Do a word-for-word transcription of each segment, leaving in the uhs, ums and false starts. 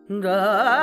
गा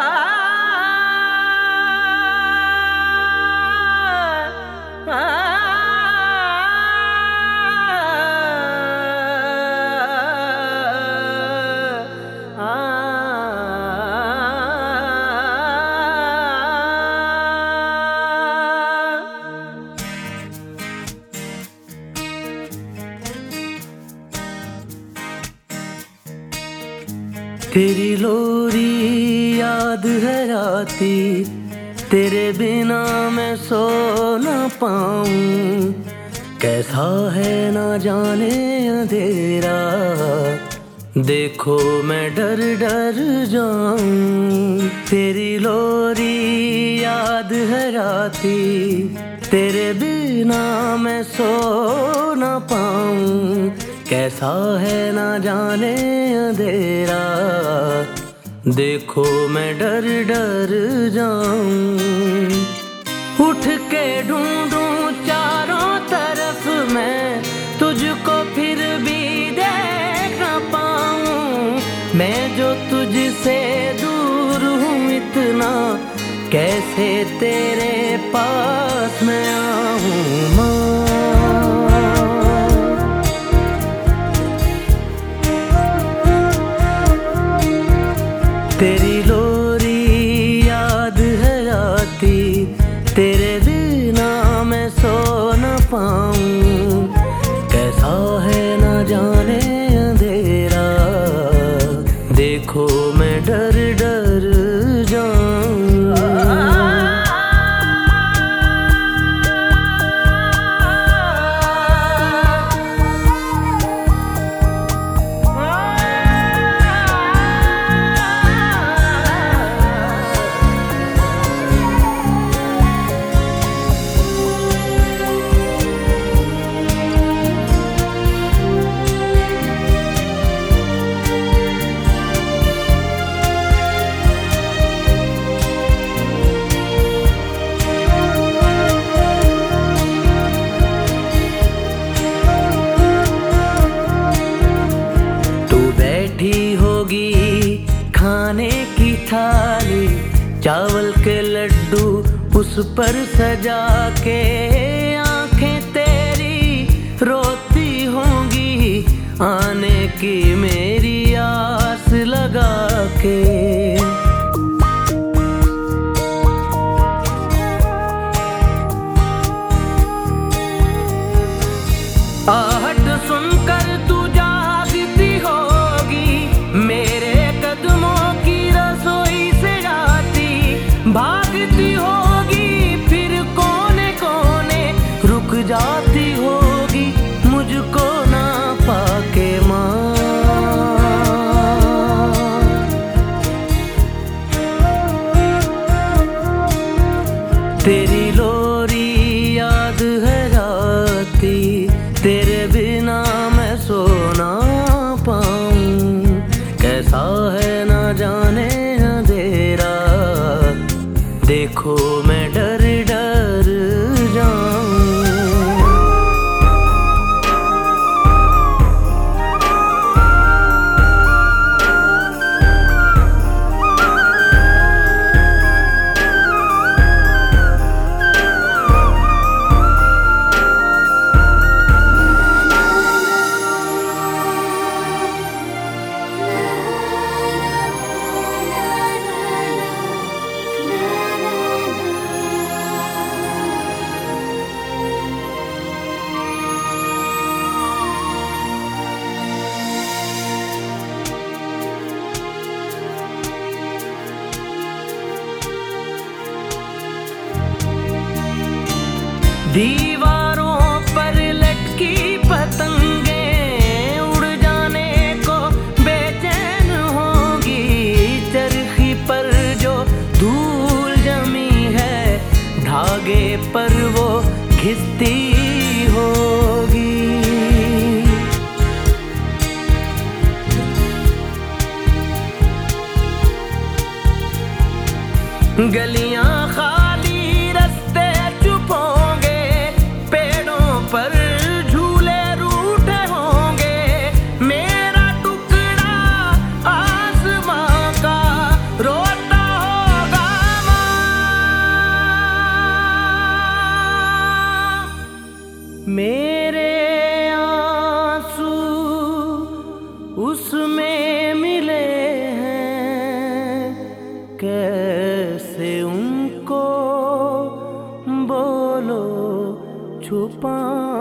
तेरी लोरी याद है आती, तेरे बिना मैं सो ना पाऊं। कैसा है ना जाने अंधेरा, देखो मैं डर डर जाऊं। तेरी लोरी याद है आती, तेरे बिना मैं सो ना पाऊं। कैसा है ना जाने अंधेरा, देखो मैं डर डर जाऊं। उठ के ढूंढूं चारों तरफ मैं, तुझको फिर भी देख ना पाऊं। मैं जो तुझसे दूर हूँ इतना, कैसे तेरे पास मैं आऊं। तेरी लोरी याद है आती, तेरे बिना मैं सो न पाऊं। कैसा है ना जाने अंधेरा, देखो मैं डर डर जाऊं। खाने की थाली, चावल के लड्डू उस पर सजा के, आंखें तेरी रोती होंगी आने की मेरी आस लगा के। आहट सुनकर तू जागती होगी, मेरे कदमों की रसोई से आती भागती होगी। फिर कोने कोने रुक जाती होगी, मुझको ना पाके माँ। तेरी लोरी याद है आती, तेरे बिना मैं सो ना पाऊं। कैसा है ना जाने अंधेरा, देखो मैं डर डर जाऊं। दीवारों पर लटकी पतंगे उड़ जाने को बेचैन होंगी। चरखी पर जो धूल जमी है, धागे पर वो घिसती होगी। गलियां खाली, रास्ते चुप होंगे, पेड़ों पर झूले रूठे होंगे। मेरा टुकड़ा आसमां का रो मेरे आंसू उसमें मिले हैं, कैसे उनको बोलो छुपा